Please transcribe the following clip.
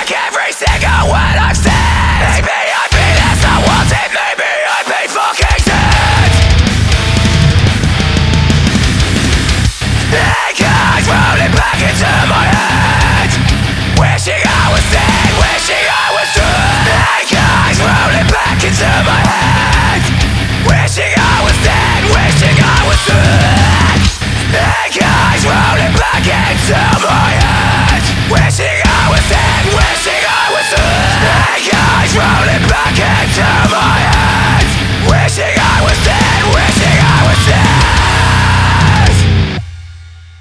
like every single word I've said. Maybe I'd be less I wanted, maybe I'd be fucking dead. Echoes rolling back into my head, wishing I was dead, wishing I was dead. Echoes rolling back into my head, wishing I was dead, wishing I was dead. Echoes rolling back into my head, wishing I was dead, wishing I was dead. Echoes rolling back into